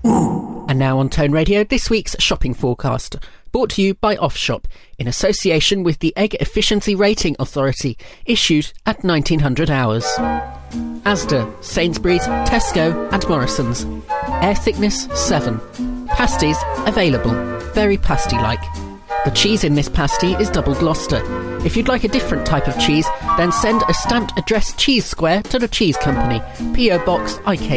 And now on Tone Radio, this week's shopping forecast, brought to you by Offshop, in association with the Egg Efficiency Rating Authority, issued at 1900 hours. Asda, Sainsbury's, Tesco and Morrisons. Air thickness 7. Pasties available, very pasty-like. The cheese in this pasty is double Gloucester. If you'd like a different type of cheese, then send a stamped addressed cheese square to the Cheese Company, P.O. Box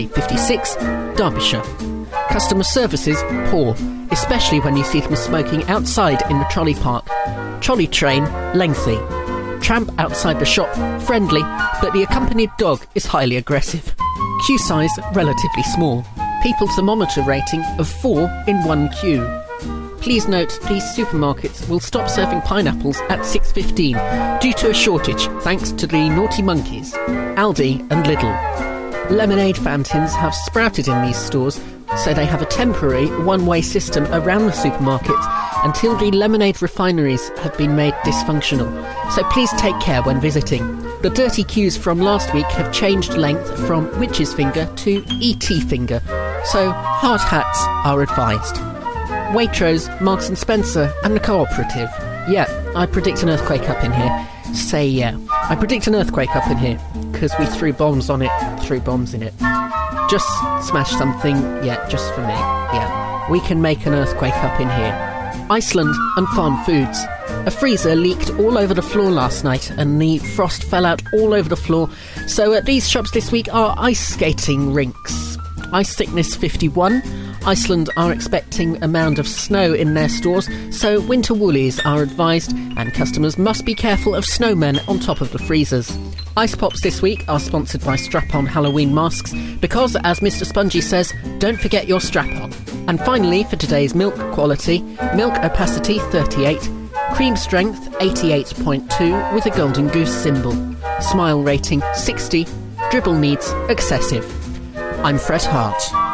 IK56, Derbyshire. Customer services poor, especially when you see them smoking outside in the trolley park. Trolley train lengthy. Tramp outside the shop friendly, but the accompanied dog is highly aggressive. Queue size relatively small. People thermometer rating of 4 in 1 queue. Please note these supermarkets will stop serving pineapples at 6:15 due to a shortage thanks to the naughty monkeys, Aldi and Lidl. Lemonade fountains have sprouted in these stores, so they have a temporary one-way system around the supermarkets until the lemonade refineries have been made dysfunctional. So please take care when visiting. The dirty queues from last week have changed length from witch's finger to ET finger, so hard hats are advised. Waitrose, Marks & Spencer and the Cooperative. Yeah, I predict an earthquake up in here. Say yeah. I predict an earthquake up in here, because we threw bombs in it. Just smash something, yeah, just for me, yeah. We can make an earthquake up in here. Iceland and Farm Foods. A freezer leaked all over the floor last night and the frost fell out all over the floor, so at these shops this week are ice skating rinks. Ice thickness 51. Iceland are expecting a mound of snow in their stores, so winter woolies are advised and customers must be careful of snowmen on top of the freezers. Ice Pops this week are sponsored by Strap-On Halloween masks because, as Mr. Spongy says, don't forget your strap-on. And finally, for today's milk quality, milk opacity 38, cream strength 88.2 with a golden goose symbol, smile rating 60, dribble needs excessive. I'm Fred Hart.